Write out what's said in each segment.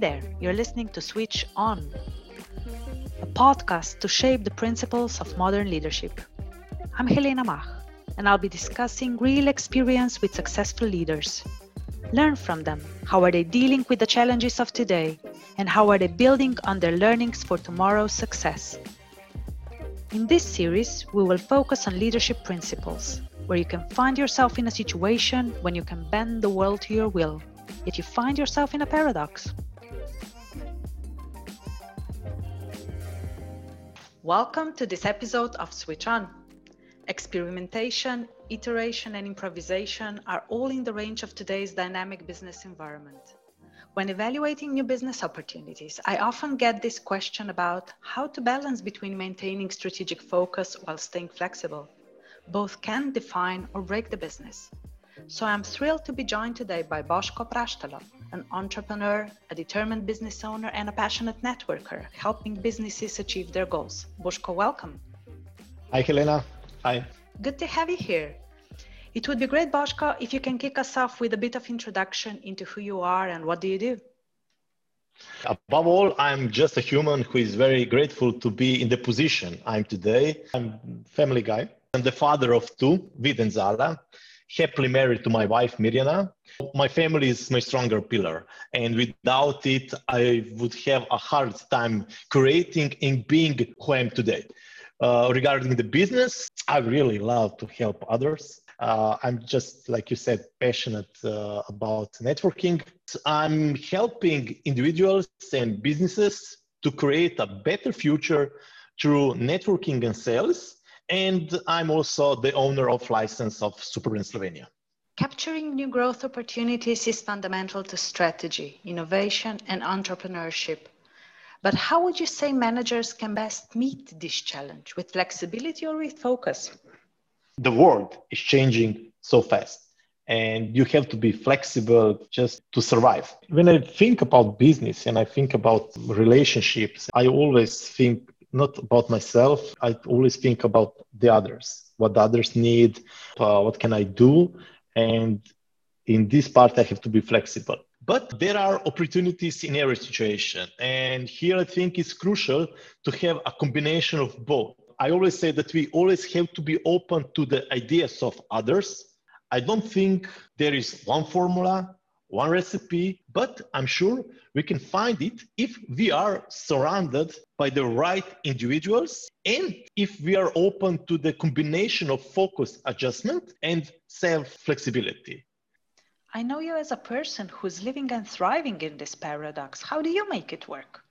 there, you're listening to Switch On, a podcast to shape the principles of modern leadership. I'm Helena Mach, and I'll be discussing real experience with successful leaders. Learn from them. How are they dealing with the challenges of today? And how are they building on their learnings for tomorrow's success? In this series, we will focus on leadership principles, where you can find yourself in a situation when you can bend the world to your will, yet you find yourself in a paradox. Welcome to this episode of Switch On. Experimentation, iteration, and improvisation are all in the range of today's dynamic business environment. When evaluating new business opportunities, I often get this question about how to balance between maintaining strategic focus while staying flexible. Both can define or break the business. So I'm thrilled to be joined today by Boško Praštalo, an entrepreneur, a determined business owner, and a passionate networker, helping businesses achieve their goals. Boško, welcome. Hi, Helena. Hi. Good to have you here. It would be great, Boško, if you can kick us off with a bit of introduction into who you are and what do you do? Above all, I'm just a human who is very grateful to be in the position I'm today. I'm a family guy. I'm the father of two, Vid and Zala, happily married to my wife, Mirjana. My family is my stronger pillar, and without it, I would have a hard time creating and being who I am today. Regarding the business, I really love to help others. I'm just, like you said, passionate about networking. I'm helping individuals and businesses to create a better future through networking and sales. And I'm also the owner of license of Superbrand Slovenia. Capturing new growth opportunities is fundamental to strategy, innovation, and entrepreneurship. But how would you say managers can best meet this challenge, with flexibility or with focus? The world is changing so fast, and you have to be flexible just to survive. When I think about business and I think about relationships, I always think not about myself. I always think about the others, what the others need, what can I do? And in this part, I have to be flexible. But there are opportunities in every situation. And here I think it's crucial to have a combination of both. I always say that we always have to be open to the ideas of others. I don't think there is one formula, one recipe, but I'm sure we can find it if we are surrounded by the right individuals and if we are open to the combination of focus adjustment and self-flexibility. I know you as a person who's living and thriving in this paradox. How do you make it work?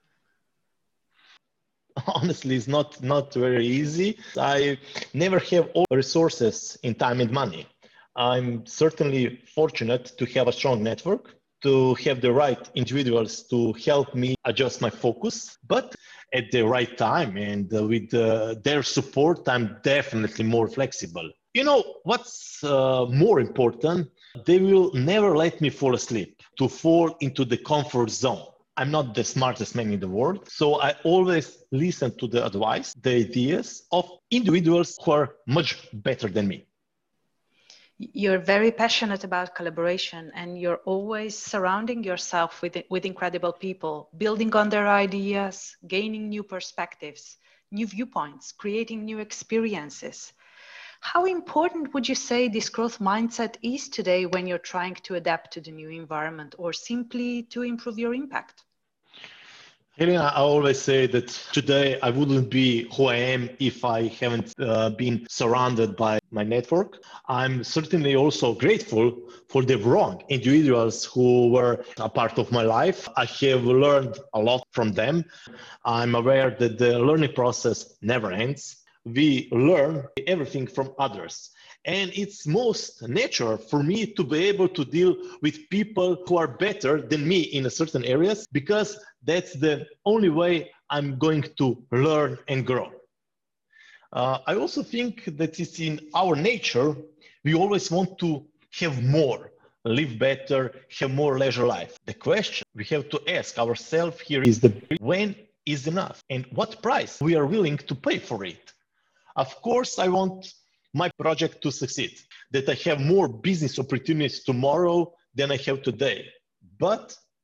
Honestly, it's not very easy. I never have all resources in time and money. I'm certainly fortunate to have a strong network, to have the right individuals to help me adjust my focus. But at the right time and with their support, I'm definitely more flexible. You know, what's more important? They will never let me fall asleep, to fall into the comfort zone. I'm not the smartest man in the world, so I always listen to the advice, the ideas of individuals who are much better than me. You're very passionate about collaboration and you're always surrounding yourself with incredible people, building on their ideas, gaining new perspectives, new viewpoints, creating new experiences. How important would you say this growth mindset is today when you're trying to adapt to the new environment or simply to improve your impact? Helena, I always say that today I wouldn't be who I am if I haven't been surrounded by my network. I'm certainly also grateful for the wrong individuals who were a part of my life. I have learned a lot from them. I'm aware that the learning process never ends. We learn everything from others. And it's most natural for me to be able to deal with people who are better than me in a certain areas, because that's the only way I'm going to learn and grow. I also think that it's in our nature. We always want to have more, live better, have more leisure life. The question we have to ask ourselves here is when is enough and what price we are willing to pay for it. Of course, I want my project to succeed, that I have more business opportunities tomorrow than I have today. But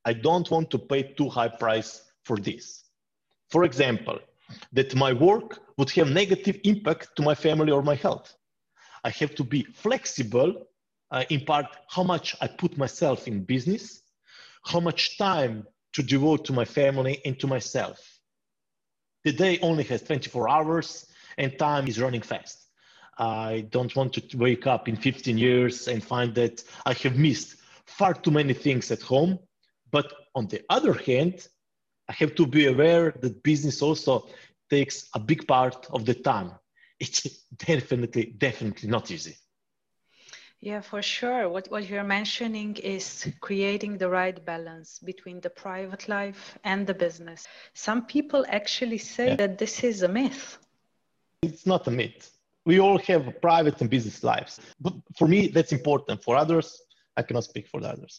I don't want to pay too high price for this. For example, that my work would have negative impact to my family or my health. I have to be flexible in part how much I put myself in business, how much time to devote to my family and to myself. The day only has 24 hours and time is running fast. I don't want to wake up in 15 years and find that I have missed far too many things at home. But on the other hand, I have to be aware that business also takes a big part of the time. It's definitely not easy. Yeah, for sure. What you're mentioning is creating the right balance between the private life and the business. Some people actually say that this is a myth. It's not a myth. We all have private and business lives. But for me, that's important. For others, I cannot speak for the others.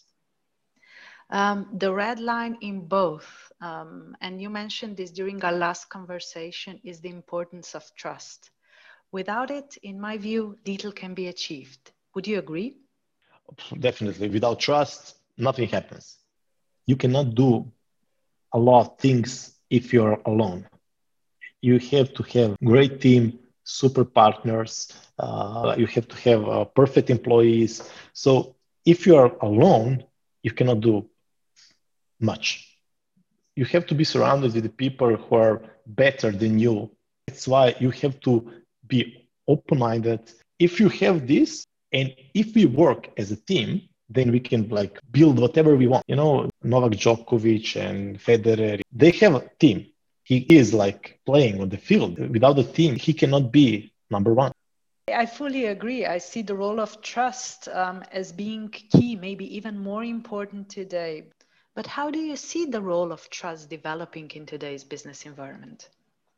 The red line in both, and you mentioned this during our last conversation, is the importance of trust. Without it, in my view, little can be achieved. Would you agree? Definitely. Without trust, nothing happens. You cannot do a lot of things if you're alone. You have to have great team, super partners. You have to have perfect employees. So if you are alone, you cannot do much. You have to be surrounded with the people who are better than you. That's why you have to be open-minded. If you have this, and if we work as a team, then we can like build whatever we want. You know, Novak Djokovic and Federer, they have a team. He is like playing on the field. Without a team, he cannot be number one. I fully agree. I see the role of trust as being key, maybe even more important today. But how do you see the role of trust developing in today's business environment?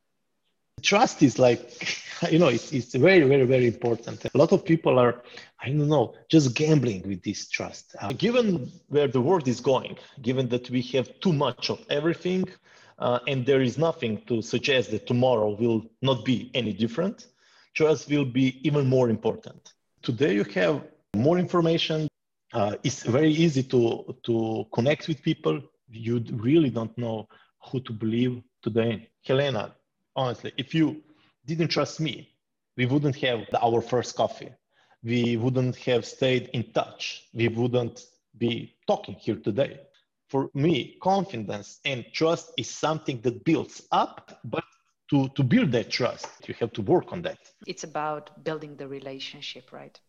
Trust is like, it's very important. A lot of people are, just gambling with this trust. Given where the world is going, given that we have too much of everything, and there is nothing to suggest that tomorrow will not be any different, trust will be even more important. Today you have more information. It's very easy to connect with people. You really don't know who to believe today. Helena, honestly, if you didn't trust me, we wouldn't have our first coffee. We wouldn't have stayed in touch. We wouldn't be talking here today. For me, confidence and trust is something that builds up, but to build that trust, you have to work on that. It's about building the relationship, right?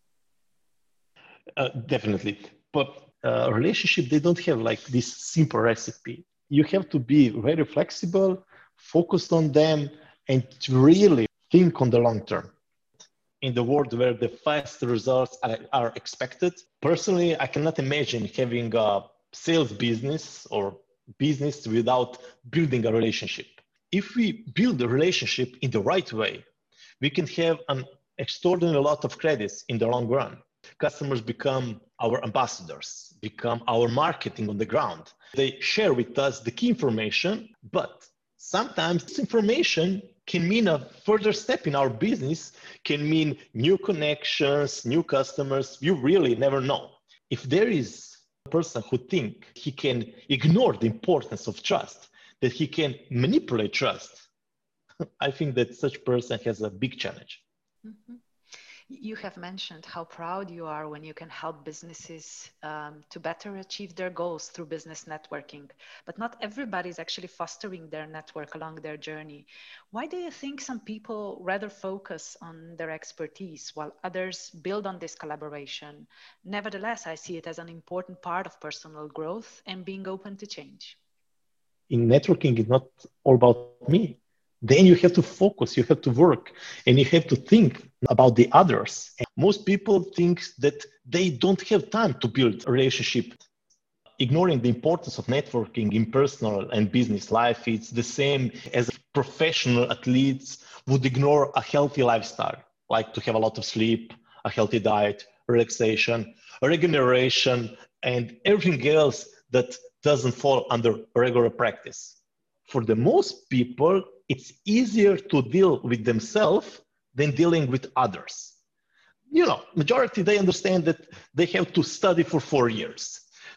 Definitely. But relationship, they don't have like this simple recipe. You have to be very flexible, focused on them, and really think on the long term. In the world where the fast results are expected, personally, I cannot imagine having a sales business or business without building a relationship. If we build a relationship in the right way, we can have an extraordinary lot of credits in the long run. Customers become our ambassadors, become our marketing on the ground. They share with us the key information, but sometimes this information can mean a further step in our business, can mean new connections, new customers. You really never know. If there is a person who thinks he can ignore the importance of trust, that he can manipulate trust, I think that such person has a big challenge. Mm-hmm. You have mentioned how proud you are when you can help businesses to better achieve their goals through business networking. But not everybody is actually fostering their network along their journey. Why do you think some people rather focus on their expertise while others build on this collaboration? Nevertheless, I see it as an important part of personal growth and being open to change. In networking, it's not all about me. Then you have to focus, you have to work, and you have to think about the others. And most people think that they don't have time to build a relationship. Ignoring the importance of networking in personal and business life, it's the same as professional athletes would ignore a healthy lifestyle, like to have a lot of sleep, a healthy diet, relaxation, regeneration, and everything else that doesn't fall under regular practice. For the most people, it's easier to deal with themselves than dealing with others. Majority, they understand that they have to study for 4 years.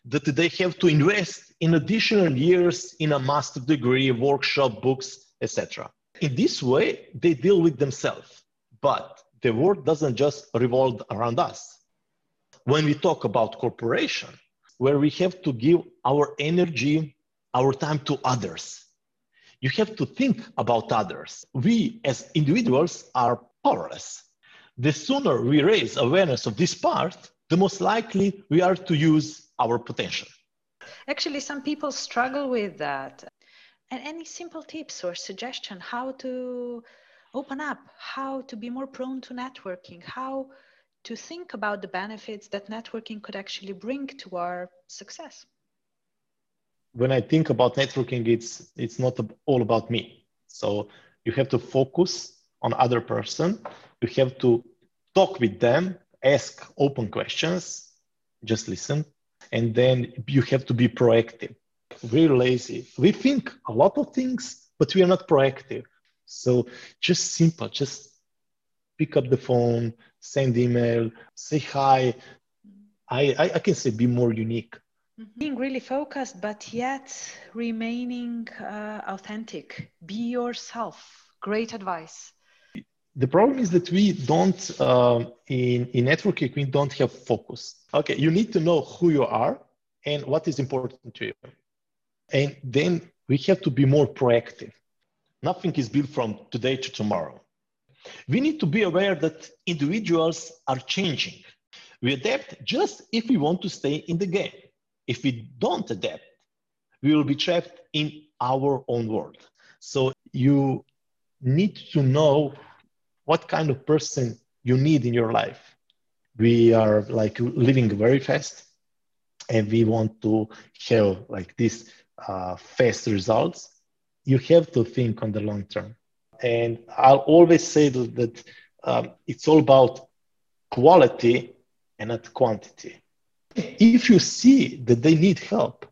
that they have to invest in additional years in a master degree, workshop, books, etc. In this way, they deal with themselves. But the world doesn't just revolve around us. When we talk about corporation, where we have to give our energy, our time to others, you have to think about others. We as individuals are powerless. The sooner we raise awareness of this part, the most likely we are to use our potential. Actually, some people struggle with that. And any simple tips or suggestion how to open up, how to be more prone to networking, how to think about the benefits that networking could actually bring to our success? When I think about networking, it's not all about me. So you have to focus on other person. You have to talk with them, ask open questions, just listen. And then you have to be proactive. We're lazy. We think a lot of things, but we are not proactive. So just simple, just pick up the phone, send email, say hi. I can say be more unique. Being really focused, but yet remaining authentic. Be yourself. Great advice. The problem is that we don't, in networking, we don't have focus. Okay, you need to know who you are and what is important to you. And then we have to be more proactive. Nothing is built from today to tomorrow. We need to be aware that individuals are changing. We adapt just if we want to stay in the game. If we don't adapt, we will be trapped in our own world. So you need to know what kind of person you need in your life. We are like living very fast and we want to have like these fast results. You have to think on the long term. And I'll always say that it's all about quality and not quantity. If you see that they need help,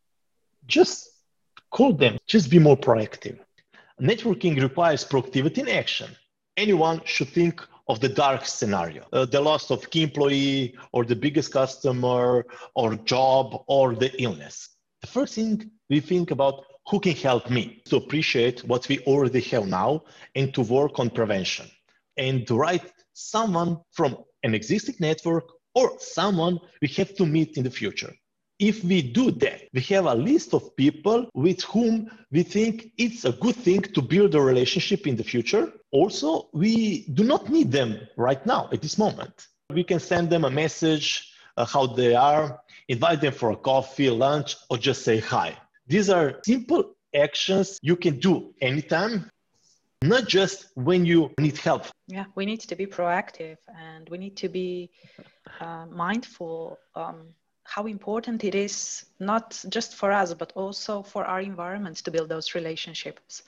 just call them, just be more proactive. Networking requires proactivity in action. Anyone should think of the dark scenario, the loss of key employee or the biggest customer or job or the illness. The first thing we think about, who can help me to appreciate what we already have now and to work on prevention and to write someone from an existing network or someone we have to meet in the future. If we do that, we have a list of people with whom we think it's a good thing to build a relationship in the future. Also, we do not need them right now at this moment. We can send them a message, how they are, invite them for a coffee, lunch, or just say hi. These are simple actions you can do anytime, not just when you need help. Yeah, we need to be proactive and we need to be mindful how important it is, not just for us, but also for our environment to build those relationships.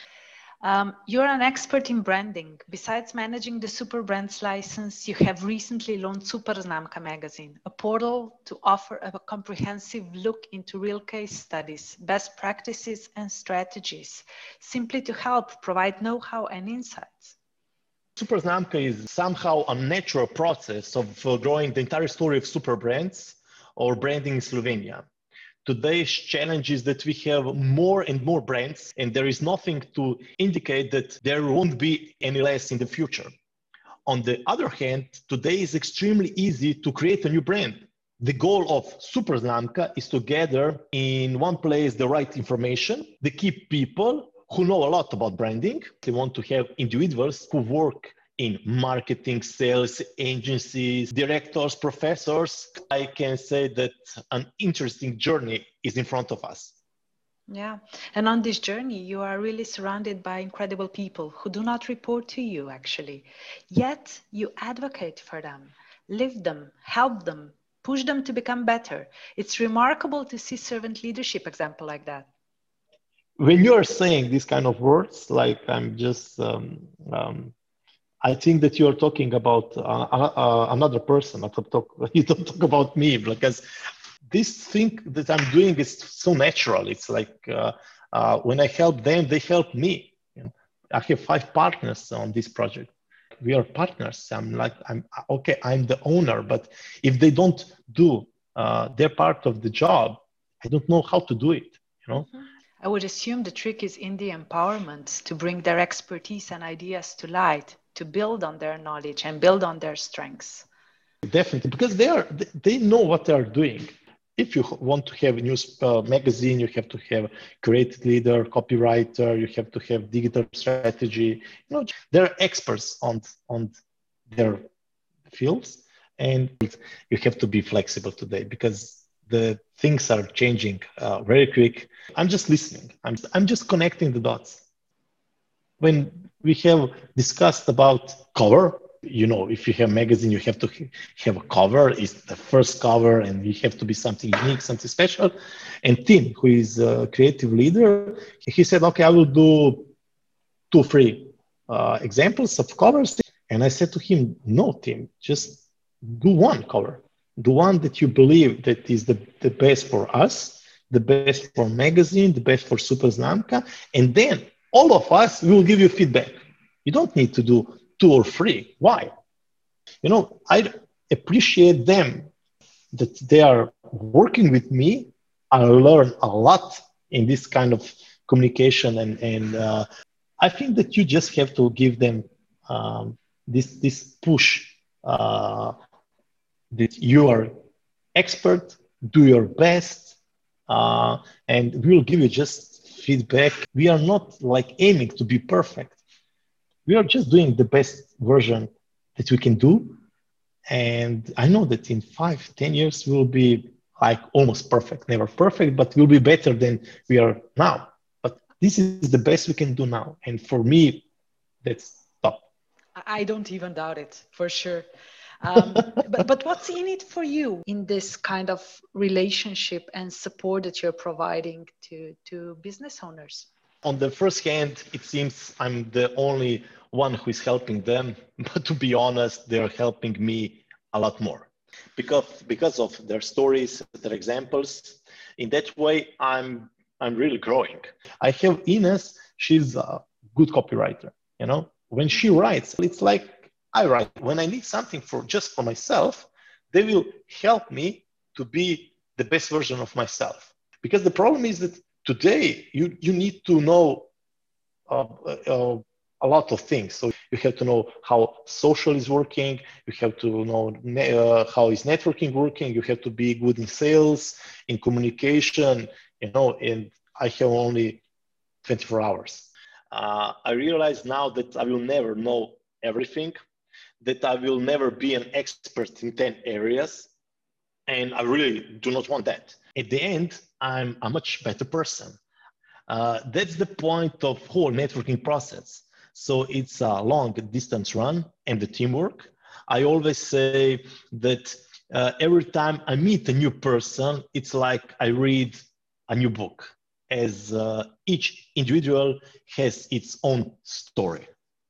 You're an expert in branding. Besides managing the Super Brands license, you have recently launched Superznamka magazine, a portal to offer a comprehensive look into real case studies, best practices, and strategies, simply to help provide know-how and insights. Superznamka is somehow a natural process of growing the entire story of super brands or branding in Slovenia. Today's challenge is that we have more and more brands, and there is nothing to indicate that there won't be any less in the future. On the other hand, today is extremely easy to create a new brand. The goal of Superznamka is to gather in one place the right information, the key people who know a lot about branding. They want to have individuals who work in marketing, sales, agencies, directors, professors. I can say that an interesting journey is in front of us. Yeah, and on this journey, you are really surrounded by incredible people who do not report to you, actually. Yet you advocate for them, lift them, help them, push them to become better. It's remarkable to see servant leadership example like that. When you are saying these kind of words, like I'm just, I think that you are talking about another person. You don't talk about me, because this thing that I'm doing is so natural. It's like when I help them, they help me. I have 5 partners on this project. We are partners. I'm okay, I'm the owner, but if they don't do their part of the job, I don't know how to do it, you know? I would assume the trick is in the empowerment to bring their expertise and ideas to light, to build on their knowledge and build on their strengths. Definitely, because they know what they are doing. If you want to have a news magazine, you have to have creative leader, copywriter, you have to have digital strategy. You know, they're experts on their fields, and you have to be flexible today because the things are changing very quick. I'm just listening. I'm just connecting the dots. When we have discussed about cover, you know, if you have magazine, you have to have a cover. It's the first cover, and you have to be something unique, something special. And Tim, who is a creative leader, he said, "Okay, I will do 2, 3 examples of covers." And I said to him, "No, Tim, just do one cover. Do one that you believe that is the best for us, the best for magazine, the best for Super Znamka, and then all of us will give you feedback. You don't need to do 2 or 3. Why? You know, I appreciate them that they are working with me. I learn a lot in this kind of communication, and I think that you just have to give them this push that you are expert, do your best, and we'll give you just feedback. We are not like aiming to be perfect. We are just doing the best version that we can do. And I know that in 5, 10 years, we'll be like almost perfect, never perfect, but we'll be better than we are now. But this is the best we can do now. And for me, that's top. I don't even doubt it, for sure. But what's in it for you in this kind of relationship and support that you're providing to business owners? On the first hand, it seems I'm the only one who is helping them, but to be honest, they're helping me a lot more because of their stories, their examples. In that way, I'm really growing. I have Ines; she's a good copywriter. You know, when she writes, it's like I write. When I need something for just for myself, they will help me to be the best version of myself. Because the problem is that today you need to know uh, uh, a lot of things. So you have to know how social is working. You have to know how is networking working. You have to be good in sales, in communication. You know, and I have only 24 hours. I realize now that I will never know everything, that I will never be an expert in 10 areas, and I really do not want that. At the end, I'm a much better person. That's the point of whole networking process. So it's a long distance run and the teamwork. I always say that every time I meet a new person, it's like I read a new book, as each individual has its own story.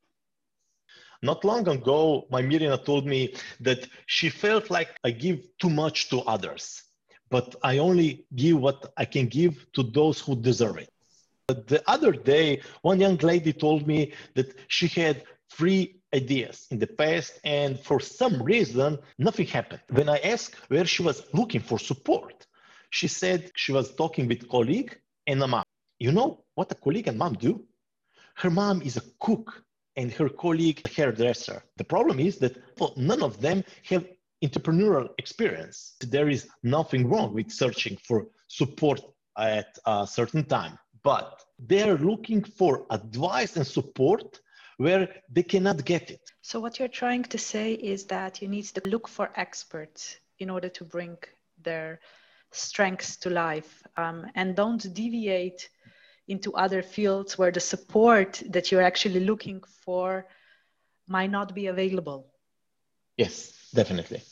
Not long ago, my Mirina told me that she felt like I give too much to others, but I only give what I can give to those who deserve it. The other day, one young lady told me that she had 3 ideas in the past, and for some reason, nothing happened. When I asked where she was looking for support, she said she was talking with a colleague and a mom. You know what a colleague and mom do? Her mom is a cook and her colleague a hairdresser. The problem is that none of them have entrepreneurial experience. There is nothing wrong with searching for support at a certain time, but they're looking for advice and support where they cannot get it. So what you're trying to say is that you need to look for experts in order to bring their strengths to life, and don't deviate into other fields where the support that you're actually looking for might not be available. Yes, definitely.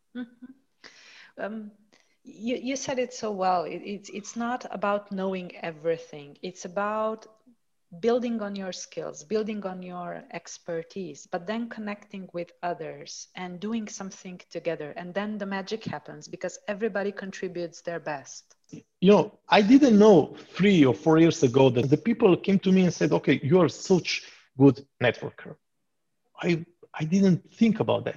You said it so well. It's not about knowing everything. It's about building on your skills, building on your expertise, but then connecting with others and doing something together. And then the magic happens because everybody contributes their best. You know, I didn't know 3 or 4 years ago that the people came to me and said, okay, you are such good networker. I didn't think about that.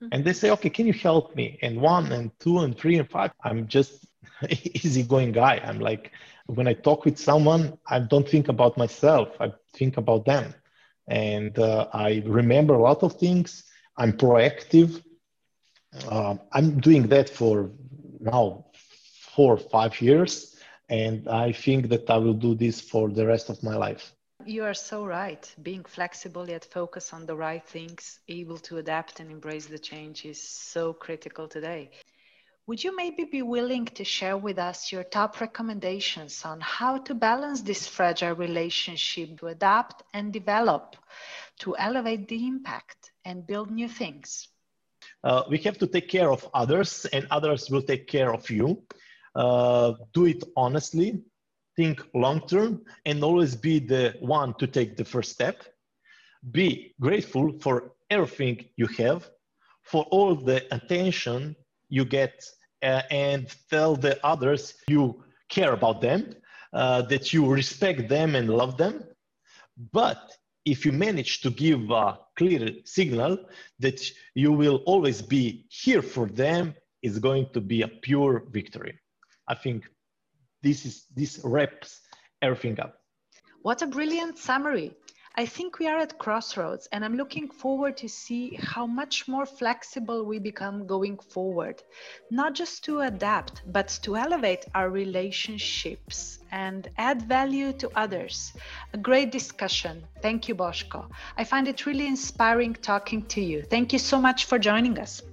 And they say, okay, can you help me? And 1 and 2 and 3 and 5, I'm just easygoing guy. I'm like, when I talk with someone, I don't think about myself. I think about them. And I remember a lot of things. I'm proactive. I'm doing that for now 4 or 5 years. And I think that I will do this for the rest of my life. You are so right. Being flexible yet focus on the right things, able to adapt and embrace the change is so critical today. Would you maybe be willing to share with us your top recommendations on how to balance this fragile relationship to adapt and develop, to elevate the impact and build new things? We have to take care of others and others will take care of you. Do it honestly, think long-term, and always be the one to take the first step. Be grateful for everything you have, for all the attention you get, and tell the others you care about them, that you respect them and love them. But if you manage to give a clear signal that you will always be here for them, it's going to be a pure victory. I think this wraps everything up. What a brilliant summary. I think we are at crossroads, and I'm looking forward to see how much more flexible we become going forward, not just to adapt, but to elevate our relationships and add value to others. A great discussion. Thank you, Boško. I find it really inspiring talking to you. Thank you so much for joining us.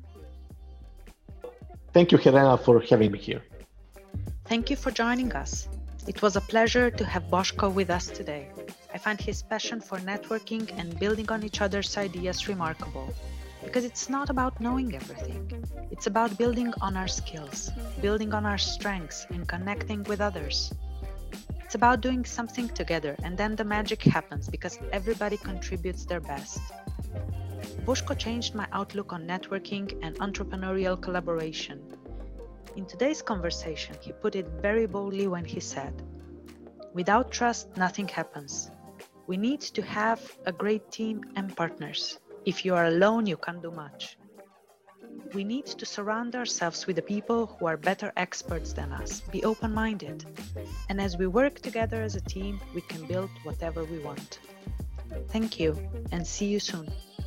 Thank you, Helena, for having me here. Thank you for joining us. It was a pleasure to have Boško with us today. I find his passion for networking and building on each other's ideas remarkable, because it's not about knowing everything. It's about building on our skills, building on our strengths, and connecting with others. It's about doing something together, and then the magic happens because everybody contributes their best. Boško changed my outlook on networking and entrepreneurial collaboration. In today's conversation, he put it very boldly when he said, "Without trust, nothing happens. We need to have a great team and partners. If you are alone, you can't do much. We need to surround ourselves with the people who are better experts than us. Be open-minded. And as we work together as a team, we can build whatever we want." Thank you, and see you soon.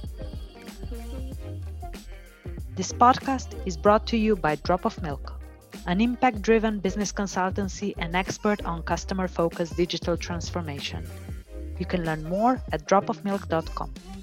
This podcast is brought to you by Drop of Milk, an impact-driven business consultancy and expert on customer-focused digital transformation. You can learn more at dropofmilk.com.